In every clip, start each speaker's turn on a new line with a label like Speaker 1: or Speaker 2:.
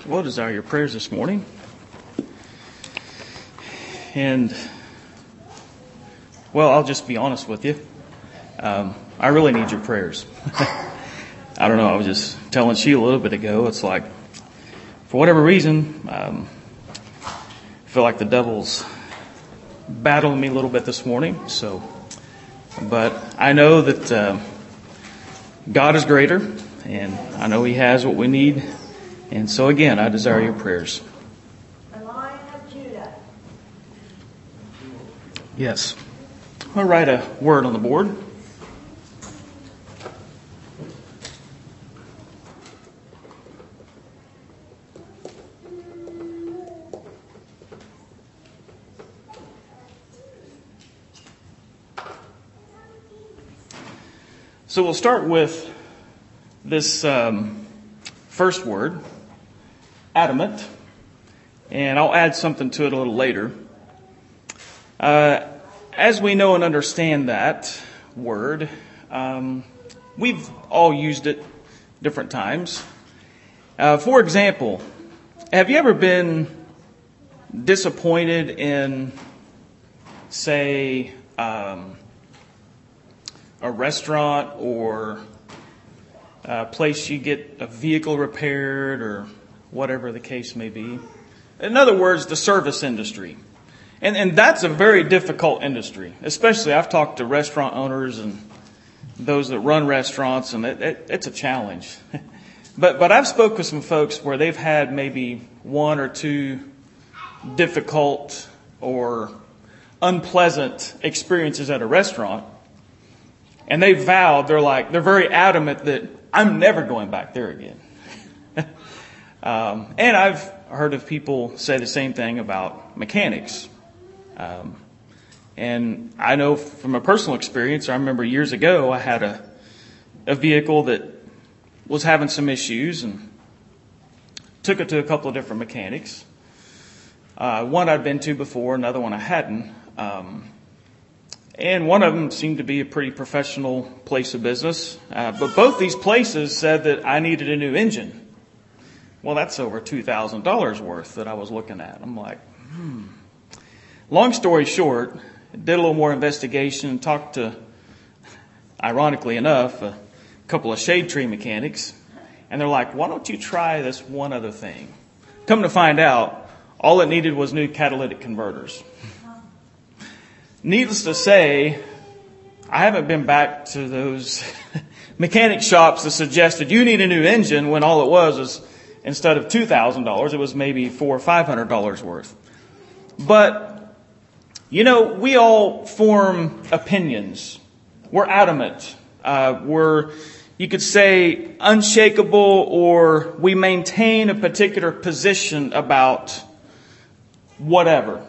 Speaker 1: We'll desire your prayers this morning. And, well, I'll just be honest with you. I really need your prayers. I don't know, I was just telling Sheila a little bit ago, it's like, for whatever reason, I feel like the devil's battling me a little bit this morning. But I know that God is greater, and I know He has what we need. And so again, I desire your prayers.
Speaker 2: The Lion of Judah.
Speaker 1: Yes. I'll write a word on the board. So we'll start with this first word, adamant, and I'll add something to it a little later. As we know and understand that word, we've all used it different times. For example, have you ever been disappointed in, say, a restaurant or a place you get a vehicle repaired or whatever the case may be? In other words, the service industry. And that's a very difficult industry. Especially, I've talked to restaurant owners and those that run restaurants, and it's a challenge. But I've spoke with some folks where they've had maybe one or two difficult or unpleasant experiences at a restaurant. And they vowed, they're very adamant that I'm never going back there again. And I've heard of people say the same thing about mechanics. And I know from a personal experience, I remember years ago, I had a vehicle that was having some issues and took it to a couple of different mechanics. One I'd been to before, another one I hadn't. And one of them seemed to be a pretty professional place of business. But both these places said that I needed a new engine. Well, that's over $2,000 worth that I was looking at. I'm like, Long story short, did a little more investigation, talked to, ironically enough, a couple of shade tree mechanics. And they're like, why don't you try this one other thing? Come to find out, all it needed was new catalytic converters. Needless to say, I haven't been back to those mechanic shops that suggested you need a new engine when all it was instead of $2,000, it was maybe $400 or $500 worth. But, we all form opinions. We're adamant. We're, you could say, unshakable, or we maintain a particular position about whatever.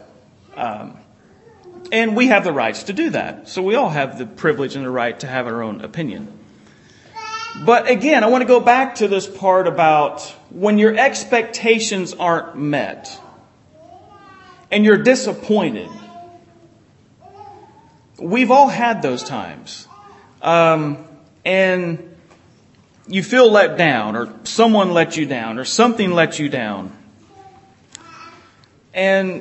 Speaker 1: And we have the rights to do that. So we all have the privilege and the right to have our own opinion. But again, I want to go back to this part about when your expectations aren't met and you're disappointed. We've all had those times. And you feel let down, or someone let you down, or something let you down. And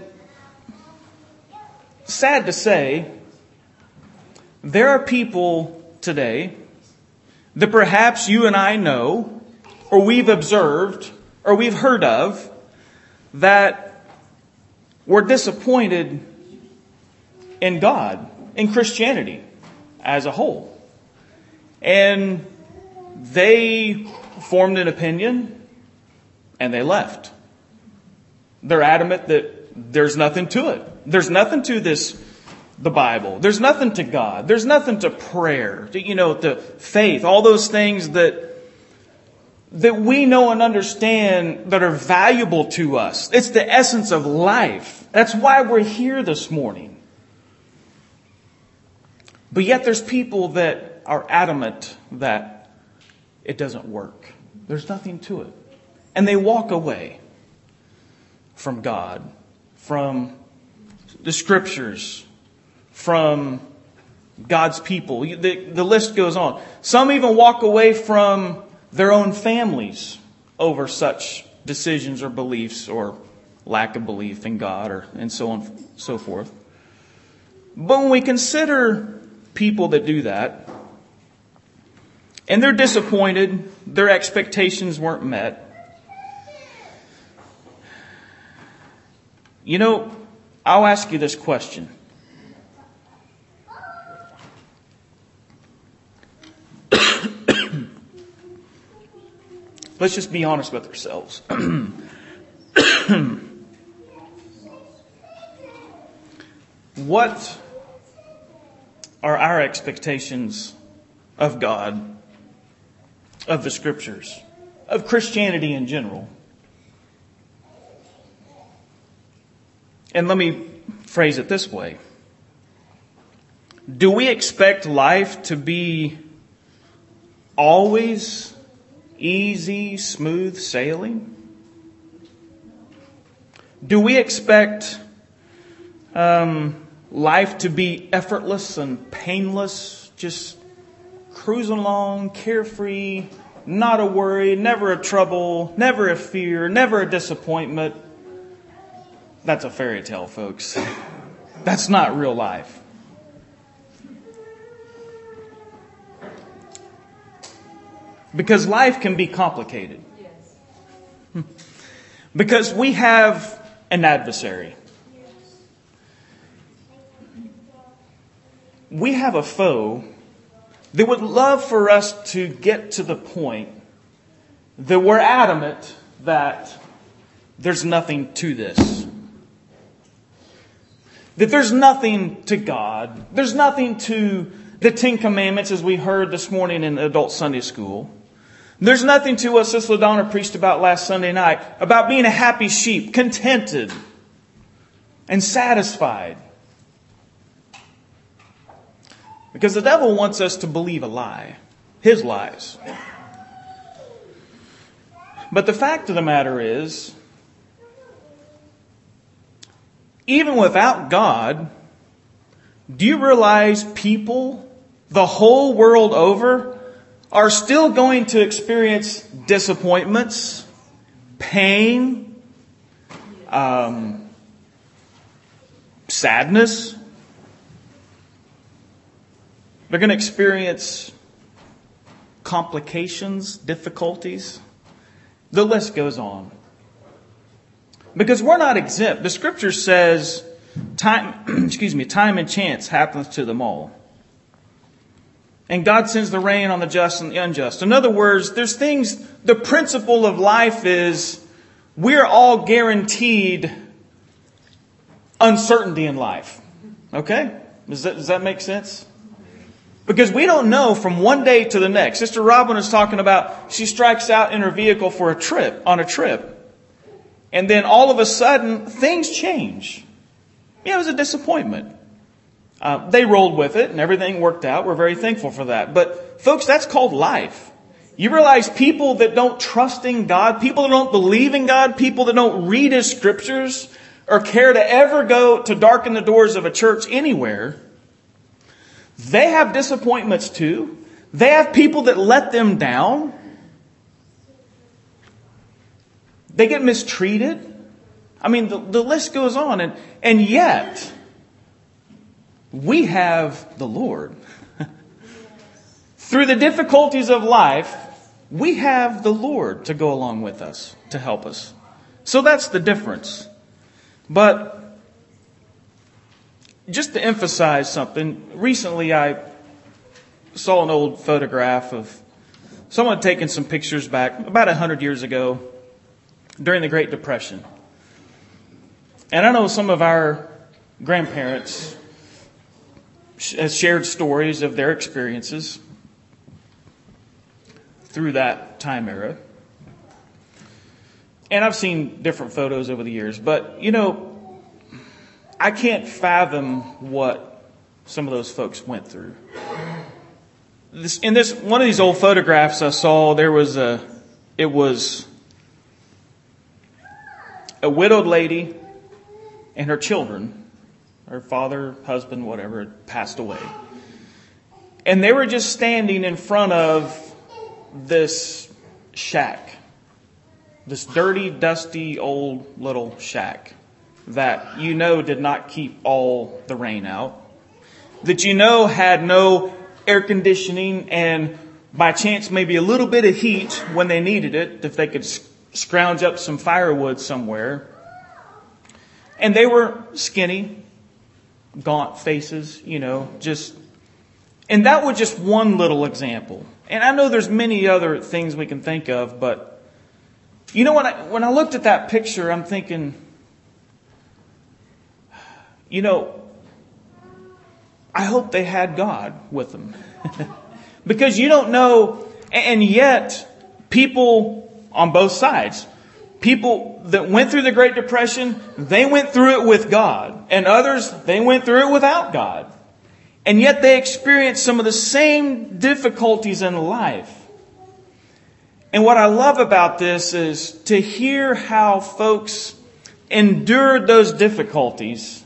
Speaker 1: sad to say, there are people today that perhaps you and I know, or we've observed, or we've heard of, that were disappointed in God, in Christianity as a whole. And they formed an opinion, and they left. They're adamant that there's nothing to it. There's nothing to the Bible. There's nothing to God. There's nothing to prayer, to faith, all those things that we know and understand that are valuable to us. It's the essence of life. That's why we're here this morning. But yet there's people that are adamant that it doesn't work. There's nothing to it. And they walk away from God, from the Scriptures, from God's people. The list goes on. Some even walk away from their own families over such decisions or beliefs or lack of belief in God and so on and so forth. But when we consider people that do that, and they're disappointed, their expectations weren't met, I'll ask you this question. Let's just be honest with ourselves. What are our expectations of God, of the Scriptures, of Christianity in general? And let me phrase it this way. Do we expect life to be always easy, smooth sailing? Do we expect life to be effortless and painless, just cruising along, carefree, not a worry, never a trouble, never a fear, never a disappointment? That's a fairy tale, folks. That's not real life. Because life can be complicated. Yes. Because we have an adversary. We have a foe that would love for us to get to the point that we're adamant that there's nothing to this. That there's nothing to God. There's nothing to the Ten Commandments, as we heard this morning in adult Sunday school. There's nothing to what Sister LaDonna preached about last Sunday night, about being a happy sheep, contented and satisfied. Because the devil wants us to believe a lie, his lies. But the fact of the matter is, even without God, do you realize people the whole world over are still going to experience disappointments, pain, sadness? They're going to experience complications, difficulties. The list goes on. Because we're not exempt. The Scripture says time and chance happens to them all. And God sends the rain on the just and the unjust. In other words, there's things, the principle of life is we're all guaranteed uncertainty in life. Okay? Does that make sense? Because we don't know from one day to the next. Sister Robin is talking about she strikes out in her vehicle for on a trip. And then all of a sudden, things change. Yeah, it was a disappointment. They rolled with it and everything worked out. We're very thankful for that. But folks, that's called life. You realize people that don't trust in God, people that don't believe in God, people that don't read His Scriptures or care to ever go to darken the doors of a church anywhere, they have disappointments too. They have people that let them down. They get mistreated. I mean, the list goes on. And yet, we have the Lord. Through the difficulties of life, we have the Lord to go along with us, to help us. So that's the difference. But just to emphasize something, recently I saw an old photograph of someone taking some pictures back about 100 years ago during the Great Depression. And I know some of our grandparents has shared stories of their experiences through that time era. And I've seen different photos over the years, but I can't fathom what some of those folks went through. In this one of these old photographs I saw, it was a widowed lady and her children. Her father, husband, whatever, had passed away. And they were just standing in front of this shack. This dirty, dusty, old little shack that you know did not keep all the rain out. That you know had no air conditioning and by chance maybe a little bit of heat when they needed it, if they could scrounge up some firewood somewhere. And they were skinny, gaunt faces, and that was just one little example. And I know there's many other things we can think of, but when I looked at that picture, I'm thinking, I hope they had God with them. Because you don't know, and yet people on both sides, people that went through the Great Depression, they went through it with God. And others, they went through it without God. And yet they experienced some of the same difficulties in life. And what I love about this is to hear how folks endured those difficulties.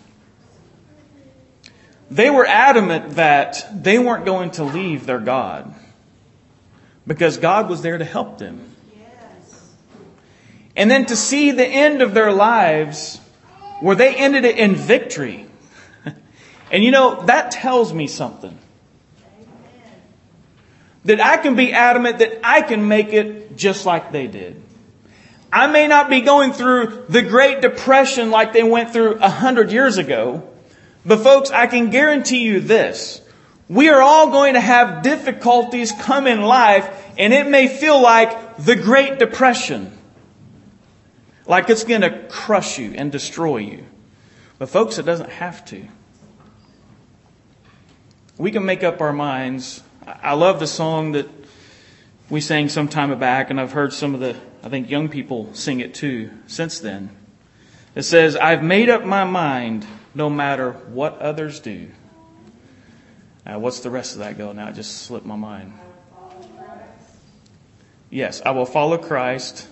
Speaker 1: They were adamant that they weren't going to leave their God because God was there to help them. And then to see the end of their lives where they ended it in victory. And that tells me something. That I can be adamant that I can make it just like they did. I may not be going through the Great Depression like they went through 100 years ago. But folks, I can guarantee you this. We are all going to have difficulties come in life, and it may feel like the Great Depression. Like it's going to crush you and destroy you. But folks, it doesn't have to. We can make up our minds. I love the song that we sang some time back, and I've heard some of young people sing it too since then. It says, I've made up my mind no matter what others do. Now, what's the rest of that go? Now it just slipped my mind. Yes, I will follow Christ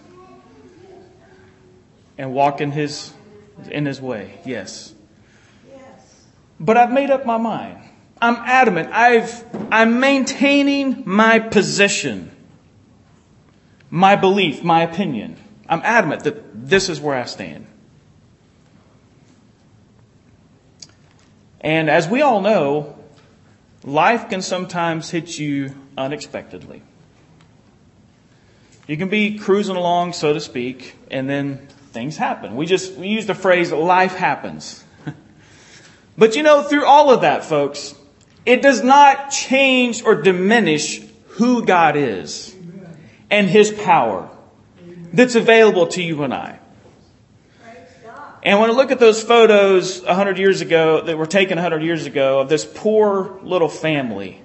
Speaker 1: and walk in His way. Yes. But I've made up my mind. I'm adamant. I'm maintaining my position, my belief, my opinion. I'm adamant that this is where I stand. And as we all know, life can sometimes hit you unexpectedly. You can be cruising along, so to speak, and then things happen. We use the phrase, life happens. But through all of that, folks, it does not change or diminish who God is and His power that's available to you and I. And when I look at those photos 100 years ago, that were taken 100 years ago, of this poor little family,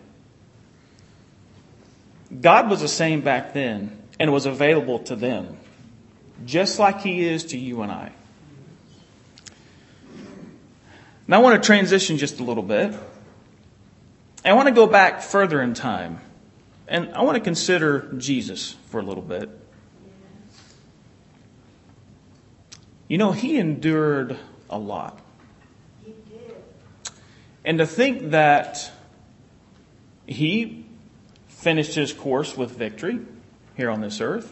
Speaker 1: God was the same back then and was available to them, just like He is to you and I. Now I want to transition just a little bit. I want to go back further in time. And I want to consider Jesus for a little bit. He endured a lot.
Speaker 2: He did.
Speaker 1: And to think that He finished His course with victory here on this earth.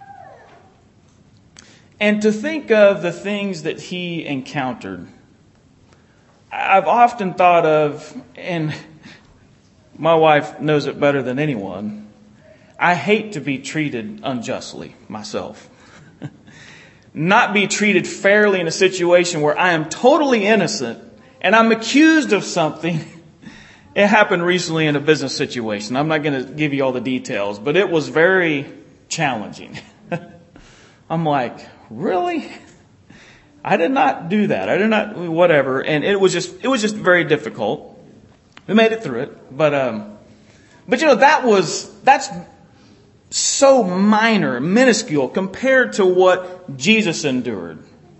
Speaker 1: And to think of the things that He encountered. I've often thought of, and my wife knows it better than anyone, I hate to be treated unjustly myself. Not be treated fairly in a situation where I am totally innocent and I'm accused of something. It happened recently in a business situation. I'm not going to give you all the details, but it was very challenging. I'm like, really? I did not do that. I did not, whatever. And it was just very difficult. We made it through it. But that's so minor, minuscule compared to what Jesus endured.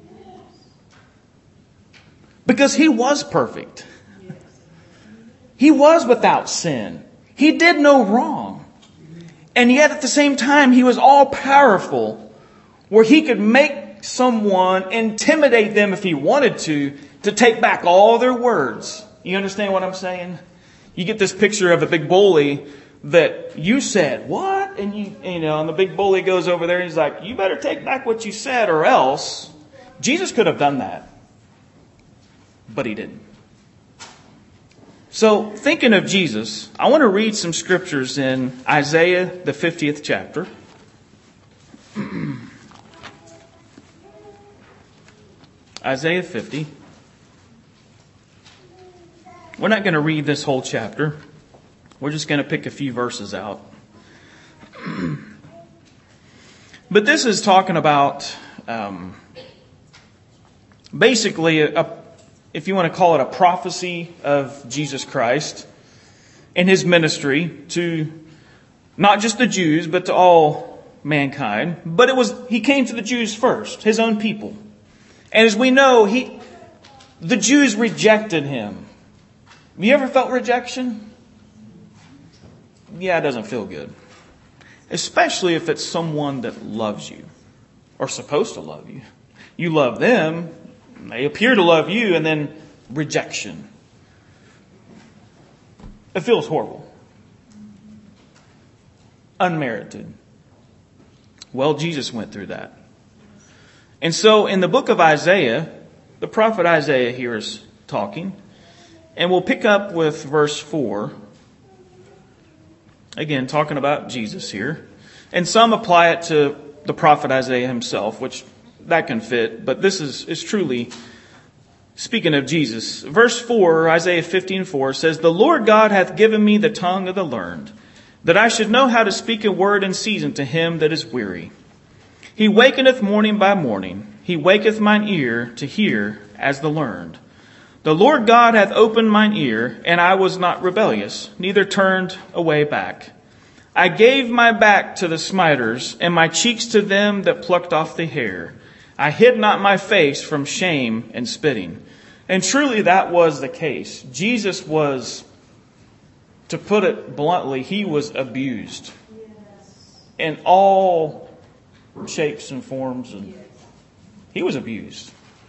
Speaker 1: Because He was perfect. He was without sin. He did no wrong. And yet at the same time, He was all powerful, where He could make someone, intimidate them if He wanted to take back all their words. You understand what I'm saying? You get this picture of a big bully that you said, what? And and the big bully goes over there and he's like, you better take back what you said or else. Jesus could have done that. But he didn't. So thinking of Jesus, I want to read some scriptures in Isaiah, the 50th chapter. Isaiah 50. We're not going to read this whole chapter. We're just going to pick a few verses out. But this is talking about basically, if you want to call it a prophecy of Jesus Christ and his ministry to not just the Jews, but to all mankind. But he came to the Jews first, his own people. And as we know, the Jews rejected him. Have you ever felt rejection? Yeah, it doesn't feel good. Especially if it's someone that loves you or supposed to love you. You love them, they appear to love you, and then rejection. It feels horrible. Unmerited. Well, Jesus went through that. And so in the book of Isaiah, the prophet Isaiah here is talking. And we'll pick up with verse 4. Again, talking about Jesus here. And some apply it to the prophet Isaiah himself, which that can fit. But this is truly speaking of Jesus. Verse 4, Isaiah 50:4 says, the Lord God hath given me the tongue of the learned, that I should know how to speak a word in season to him that is weary. He wakeneth morning by morning. He waketh mine ear to hear as the learned. The Lord God hath opened mine ear, and I was not rebellious, neither turned away back. I gave my back to the smiters, and my cheeks to them that plucked off the hair. I hid not my face from shame and spitting. And truly that was the case. Jesus was, to put it bluntly, he was abused. In all shapes and forms. And he was abused.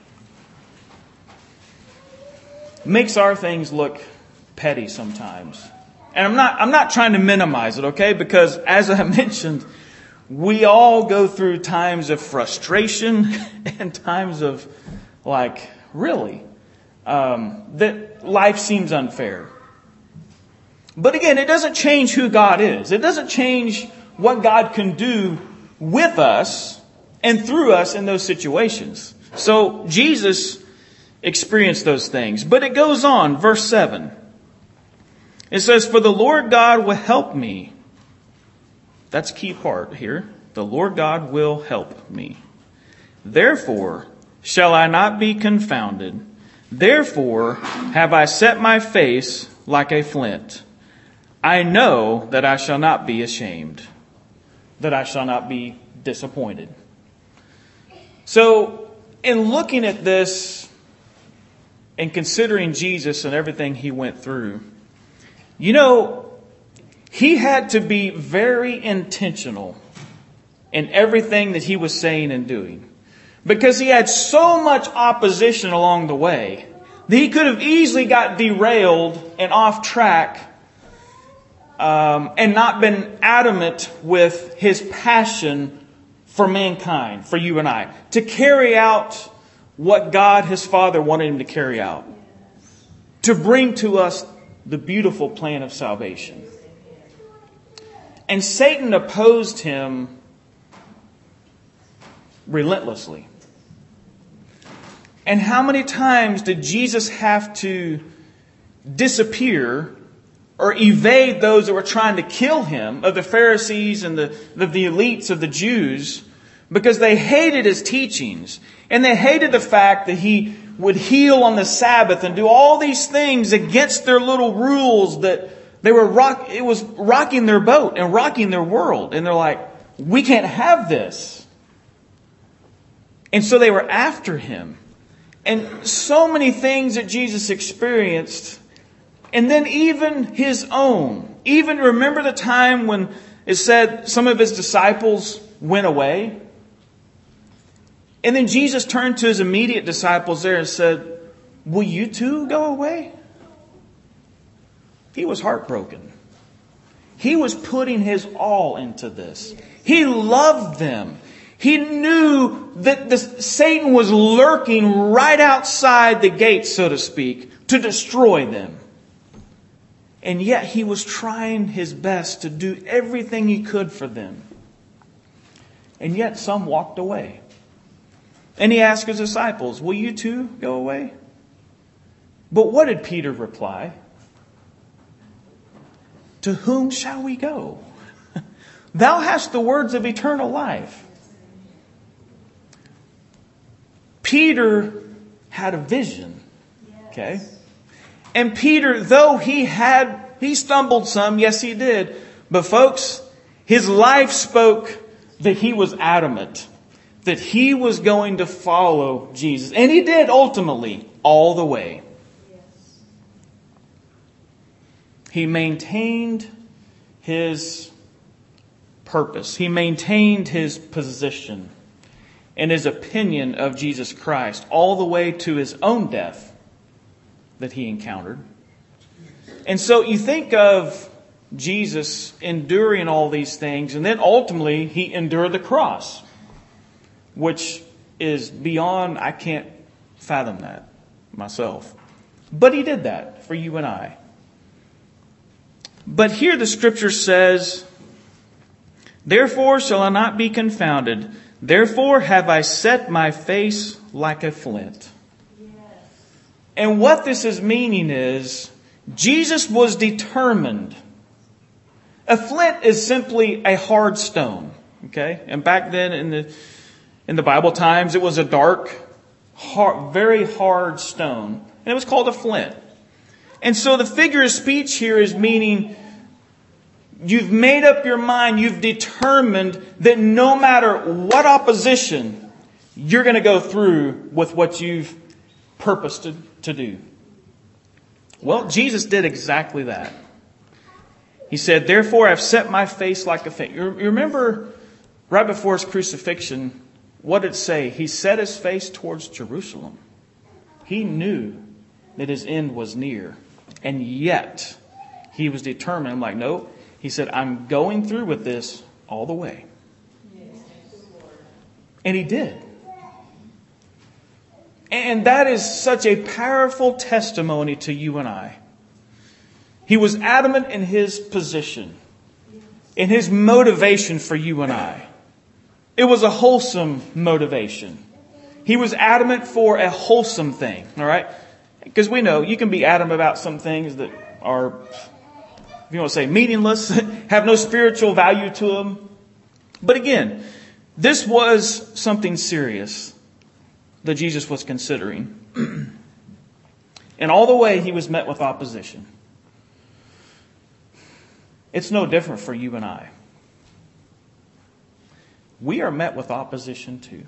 Speaker 1: Makes our things look petty sometimes. And I'm not trying to minimize it, okay? Because as I mentioned, we all go through times of frustration and times of really, that life seems unfair. But again, it doesn't change who God is. It doesn't change what God can do with us and through us in those situations. So Jesus experienced those things. But it goes on, verse 7. It says, for the Lord God will help me. That's a key part here. The Lord God will help me. Therefore shall I not be confounded. Therefore have I set my face like a flint. I know that I shall not be ashamed, that I shall not be disappointed. So in looking at this and considering Jesus and everything he went through, he had to be very intentional in everything that he was saying and doing. Because he had so much opposition along the way that he could have easily got derailed and off track and not been adamant with his passion for mankind, for you and I, to carry out what God, his Father, wanted him to carry out. To bring to us the beautiful plan of salvation. And Satan opposed him relentlessly. And how many times did Jesus have to disappear or evade those that were trying to kill him, of the Pharisees and the elites of the Jews, because they hated his teachings. And they hated the fact that he would heal on the Sabbath and do all these things against their little rules that it was rocking their boat and rocking their world. And they're like, we can't have this. And so they were after him. And so many things that Jesus experienced. And then even his own. Even remember the time when it said some of his disciples went away? And then Jesus turned to his immediate disciples there and said, will you too go away? He was heartbroken. He was putting his all into this. He loved them. He knew that Satan was lurking right outside the gate, so to speak, to destroy them. And yet he was trying his best to do everything he could for them. And yet some walked away. And he asked his disciples, will you too go away? But what did Peter reply? To whom shall we go? Thou hast the words of eternal life. Peter had a vision. Okay? And Peter, though he stumbled some, yes he did. But folks, his life spoke that he was adamant, that he was going to follow Jesus. And he did ultimately, all the way. He maintained his purpose. He maintained his position and his opinion of Jesus Christ all the way to his own death that he encountered. And so you think of Jesus enduring all these things, and then ultimately he endured the cross, which is beyond, I can't fathom that myself. But he did that for you and I. But here the scripture says, therefore shall I not be confounded. Therefore have I set my face like a flint. Yes. And what this is meaning is, Jesus was determined. A flint is simply a hard stone. Okay? And back then in the Bible times, it was a dark, very hard stone. And it was called a flint. And so the figure of speech here is meaning you've made up your mind, you've determined that no matter what opposition, you're going to go through with what you've purposed to do. Well, Jesus did exactly that. He said, therefore I've set my face like a flint. You remember right before his crucifixion, what did it say? He set his face towards Jerusalem. He knew that his end was near. And yet, he was determined. I'm like, no. He said, I'm going through with this all the way. And he did. And that is such a powerful testimony to you and I. He was adamant in his position, in his motivation for you and I. It was a wholesome motivation. He was adamant for a wholesome thing, all right? Because we know you can be adamant about some things that are, if you want to say, meaningless, have no spiritual value to them. But again, this was something serious that Jesus was considering. And all the way he was met with opposition. It's no different for you and I. We are met with opposition too.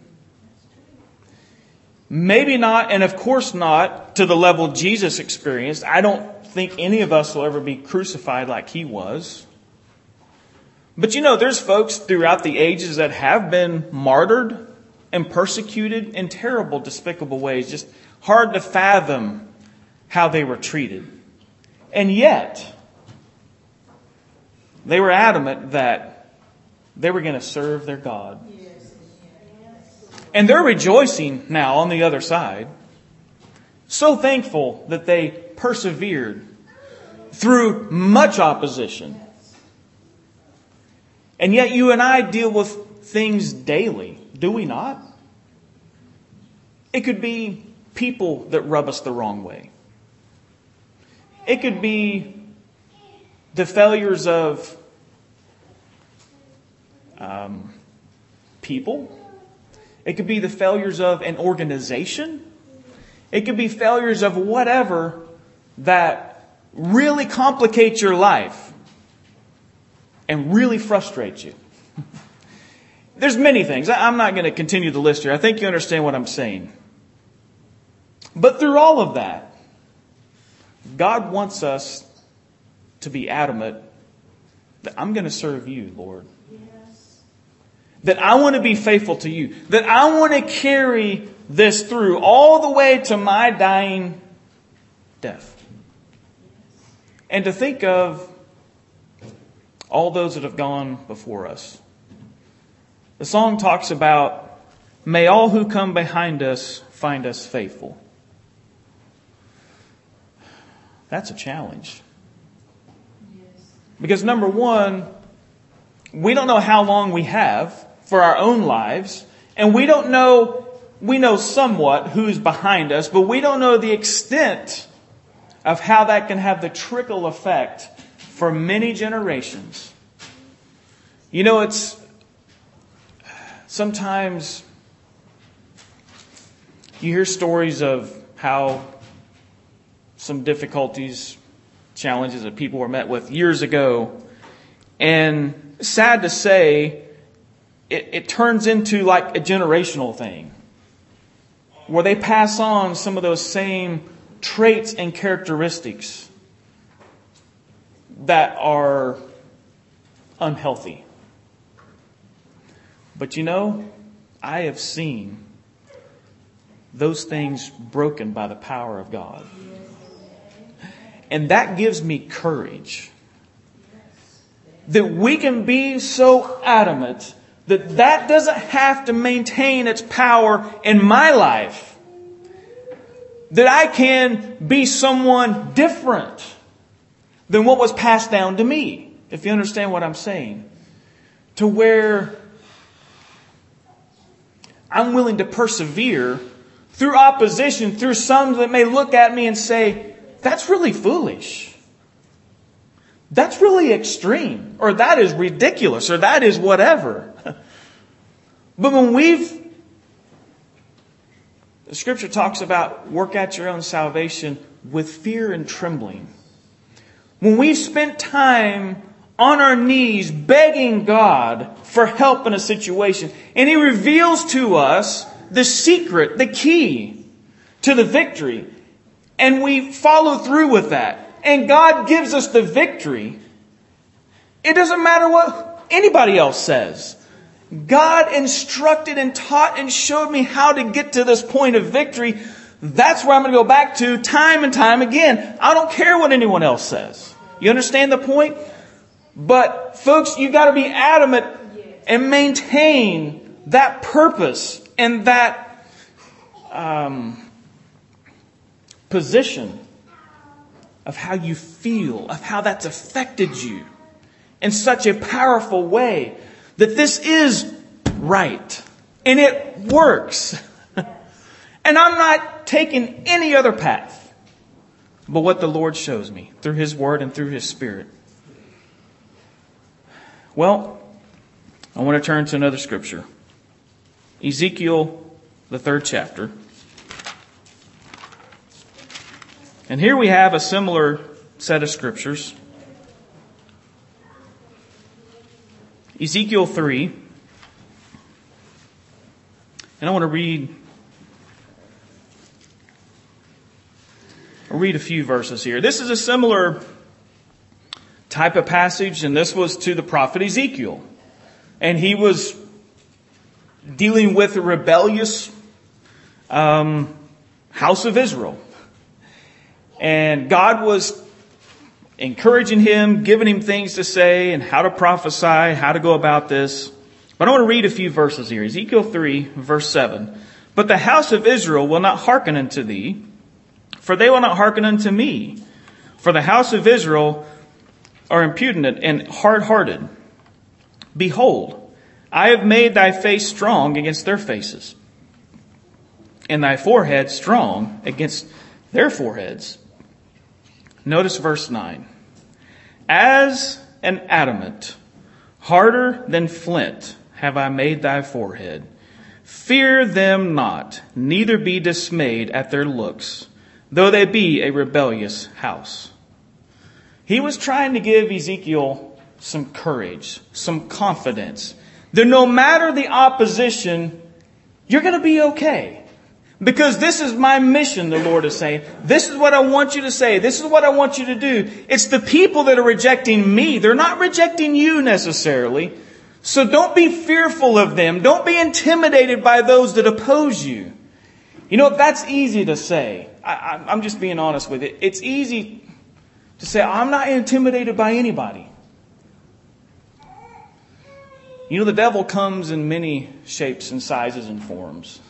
Speaker 1: Maybe not, and of course not, to the level Jesus experienced. I don't think any of us will ever be crucified like he was. But you know, there's folks throughout the ages that have been martyred and persecuted in terrible, despicable ways. Just hard to fathom how they were treated. And yet, they were adamant that they were going to serve their God. And they're rejoicing now on the other side. So thankful that they persevered through much opposition. And yet you and I deal with things daily, do we not? It could be people that rub us the wrong way. It could be the failures of people. It could be the failures of an organization. It could be failures of whatever that really complicate your life and really frustrate you. There's many things. I'm not going to continue the list here. I think you understand what I'm saying. But through all of that, God wants us to be adamant that I'm going to serve you, Lord. That I want to be faithful to you. That I want to carry this through all the way to my dying death. And to think of all those that have gone before us. The song talks about, may all who come behind us find us faithful. That's a challenge. Because number one, we don't know how long we have for our own lives. And we know somewhat who's behind us, but we don't know the extent of how that can have the trickle effect for many generations. You know, it's sometimes you hear stories of how some difficulties, challenges that people were met with years ago. And sad to say, it turns into like a generational thing, where they pass on some of those same traits and characteristics that are unhealthy. But you know, I have seen those things broken by the power of God. And that gives me courage that we can be so adamant that doesn't have to maintain its power in my life. That I can be someone different than what was passed down to me. If you understand what I'm saying. To where I'm willing to persevere through opposition, through some that may look at me and say, that's really foolish. That's really extreme. Or that is ridiculous. Or that is whatever. But when the Scripture talks about work out your own salvation with fear and trembling. When we've spent time on our knees begging God for help in a situation, and He reveals to us the secret, the key to the victory, and we follow through with that, and God gives us the victory, it doesn't matter what anybody else says. God instructed and taught and showed me how to get to this point of victory. That's where I'm going to go back to time and time again. I don't care what anyone else says. You understand the point? But folks, you've got to be adamant and maintain that purpose and that position of how you feel, of how that's affected you in such a powerful way. That this is right. And it works. And I'm not taking any other path but what the Lord shows me through His Word and through His Spirit. Well, I want to turn to another scripture. Ezekiel, the 3rd chapter. And here we have a similar set of scriptures. Ezekiel 3. And I want to read a few verses here. This is a similar type of passage, and this was to the prophet Ezekiel. And he was dealing with a rebellious house of Israel. And God was encouraging him, giving him things to say and how to prophesy, how to go about this. But I want to read a few verses here. Ezekiel 3, verse 7. But the house of Israel will not hearken unto thee, for they will not hearken unto me. For the house of Israel are impudent and hard-hearted. Behold, I have made thy face strong against their faces, and thy forehead strong against their foreheads. Notice verse 9. As an adamant, harder than flint, have I made thy forehead. Fear them not, neither be dismayed at their looks, though they be a rebellious house. He was trying to give Ezekiel some courage, some confidence, that no matter the opposition, you're going to be okay. Because this is my mission, the Lord is saying. This is what I want you to say. This is what I want you to do. It's the people that are rejecting me. They're not rejecting you necessarily. So don't be fearful of them. Don't be intimidated by those that oppose you. You know, that's easy to say. I'm just being honest with it. It's easy to say, I'm not intimidated by anybody. You know, the devil comes in many shapes and sizes and forms.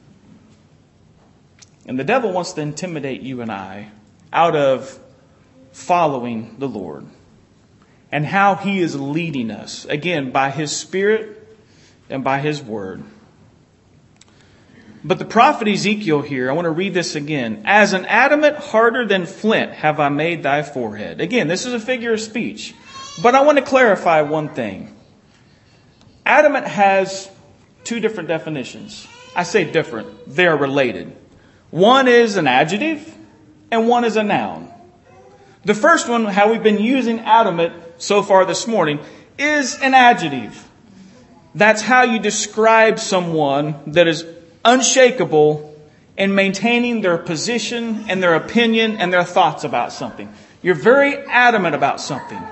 Speaker 1: And the devil wants to intimidate you and I out of following the Lord and how He is leading us, again, by His Spirit and by His Word. But the prophet Ezekiel here, I want to read this again. As an adamant harder than flint have I made thy forehead. Again, this is a figure of speech. But I want to clarify one thing. Adamant has two different definitions. I say different. They are related. One is an adjective and one is a noun. The first one, how we've been using adamant so far this morning, is an adjective. That's how you describe someone that is unshakable in maintaining their position and their opinion and their thoughts about something. You're very adamant about something.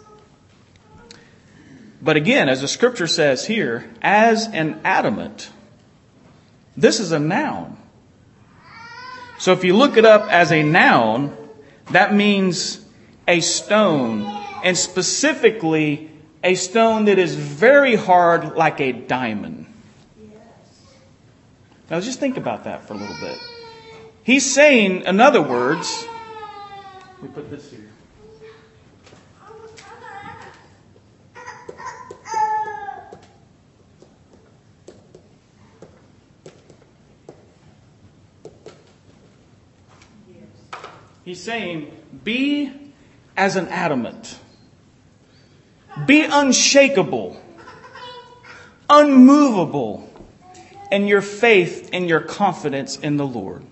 Speaker 1: But again, as the scripture says here, as an adamant, this is a noun. So if you look it up as a noun, that means a stone, and specifically a stone that is very hard like a diamond. Now just think about that for a little bit. He's saying, in other words, let me put this here. He's saying, be as an adamant. Be unshakable, unmovable in your faith and your confidence in the Lord.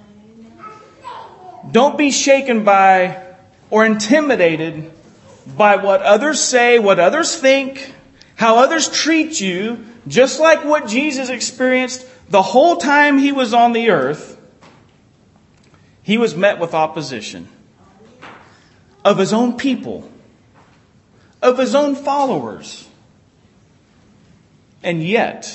Speaker 1: Don't be shaken by or intimidated by what others say, what others think, how others treat you, just like what Jesus experienced the whole time He was on the earth. He was met with opposition of His own people, of His own followers. And yet,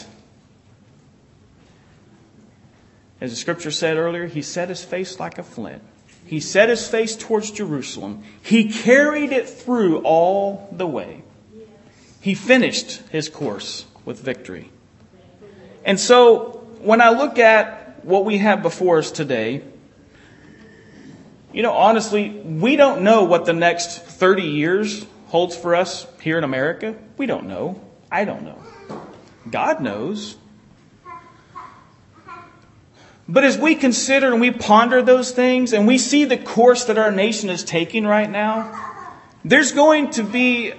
Speaker 1: as the scripture said earlier, He set His face like a flint. He set His face towards Jerusalem. He carried it through all the way. He finished His course with victory. And so, when I look at what we have before us today, you know, honestly, we don't know what the next 30 years holds for us here in America. We don't know. I don't know. God knows. But as we consider and we ponder those things and we see the course that our nation is taking right now, there's going to be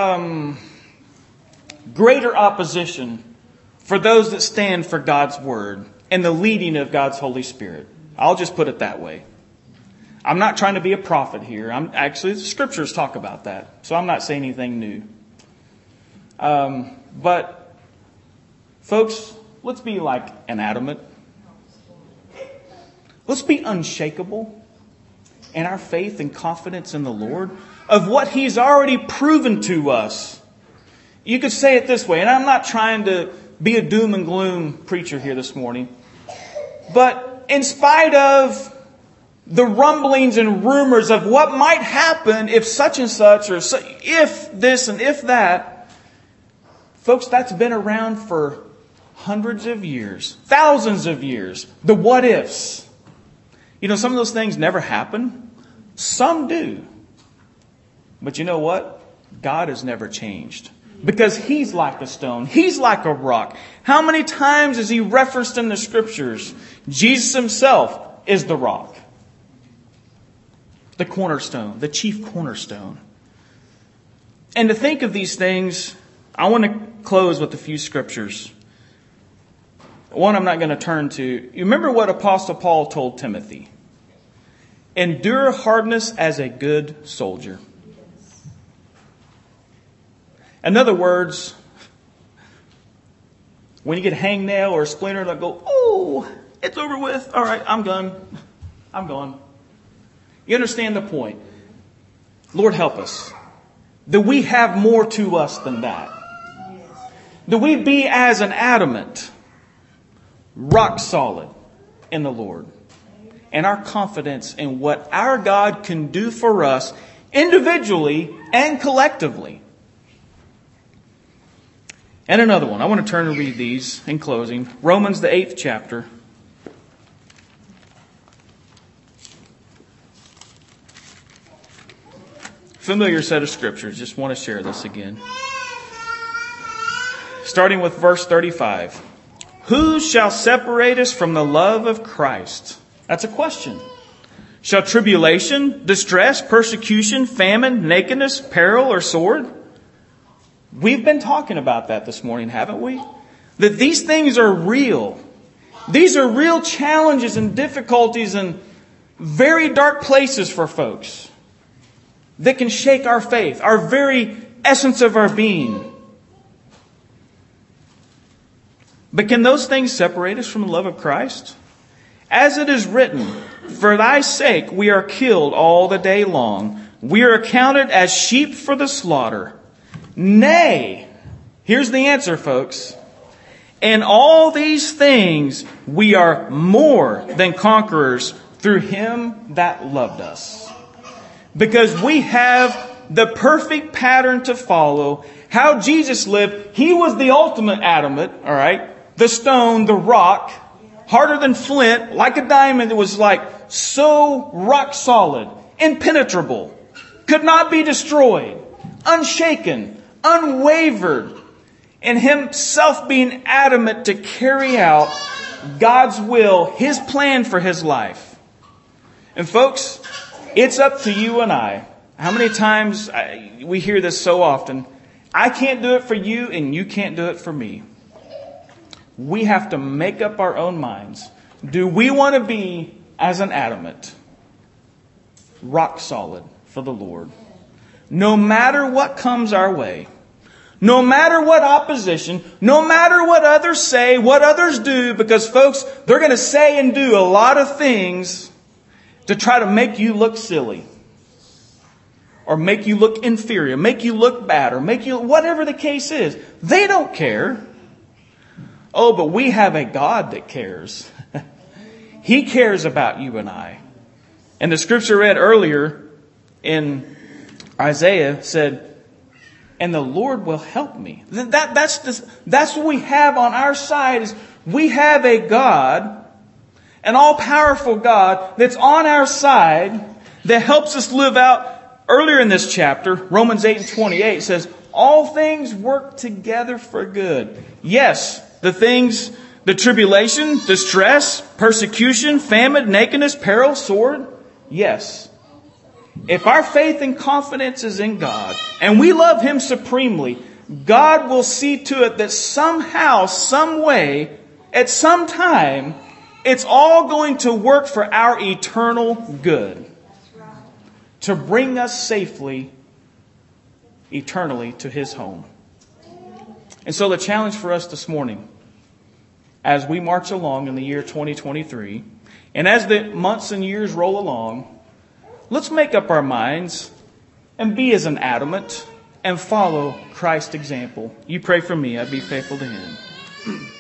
Speaker 1: greater opposition for those that stand for God's Word and the leading of God's Holy Spirit. I'll just put it that way. I'm not trying to be a prophet here. The scriptures talk about that. So I'm not saying anything new. But folks, let's be like an adamant. Let's be unshakable in our faith and confidence in the Lord of what He's already proven to us. You could say it this way, and I'm not trying to be a doom and gloom preacher here this morning. But in spite of the rumblings and rumors of what might happen if such and such, or if this and if that, folks, that's been around for hundreds of years, thousands of years. The what ifs. You know, some of those things never happen. Some do. But you know what? God has never changed. Because He's like a stone. He's like a rock. How many times is He referenced in the scriptures? Jesus Himself is the rock. The cornerstone, the chief cornerstone. And to think of these things, I want to close with a few scriptures. One I'm not going to turn to. You remember what Apostle Paul told Timothy? Endure hardness as a good soldier. In other words, when you get a hangnail or a splinter, they'll go, oh, it's over with. All right, I'm done. I'm gone. You understand the point? Lord, help us. That we have more to us than that. That we be as an adamant, rock solid in the Lord. And our confidence in what our God can do for us individually and collectively. And another one. I want to turn and read these in closing. Romans, the 8th chapter. Familiar set of scriptures. Just want to share this again. Starting with verse 35. Who shall separate us from the love of Christ? That's a question. Shall tribulation, distress, persecution, famine, nakedness, peril, or sword? We've been talking about that this morning, haven't we? That these things are real. These are real challenges and difficulties and very dark places for folks that can shake our faith, our very essence of our being. But can those things separate us from the love of Christ? As it is written, for thy sake we are killed all the day long. We are accounted as sheep for the slaughter. Nay, here's the answer, folks. In all these things we are more than conquerors through Him that loved us. Because we have the perfect pattern to follow. How Jesus lived. He was the ultimate adamant, all right? The stone, the rock, harder than flint, like a diamond. It was like so rock solid, impenetrable, could not be destroyed, unshaken, unwavered, and Himself being adamant to carry out God's will, His plan for His life. And folks, it's up to you and I. How many times we hear this so often? I can't do it for you and you can't do it for me. We have to make up our own minds. Do we want to be as an adamant, rock solid for the Lord? No matter what comes our way, no matter what opposition, no matter what others say, what others do, because folks, they're going to say and do a lot of things to try to make you look silly, or make you look inferior, make you look bad, or make you, whatever the case is. They don't care. Oh, but we have a God that cares. He cares about you and I. And the scripture read earlier in Isaiah said, and the Lord will help me. That's what we have on our side. Is we have a God, an all-powerful God that's on our side that helps us live out. Earlier in this chapter, Romans 8:28 says, all things work together for good. Yes, the things, the tribulation, distress, persecution, famine, nakedness, peril, sword. Yes. If our faith and confidence is in God and we love Him supremely, God will see to it that somehow, some way, at some time, it's all going to work for our eternal good. To bring us safely, eternally to His home. And so the challenge for us this morning, as we march along in the year 2023, and as the months and years roll along, let's make up our minds and be as an adamant and follow Christ's example. You pray for me, I'd be faithful to Him.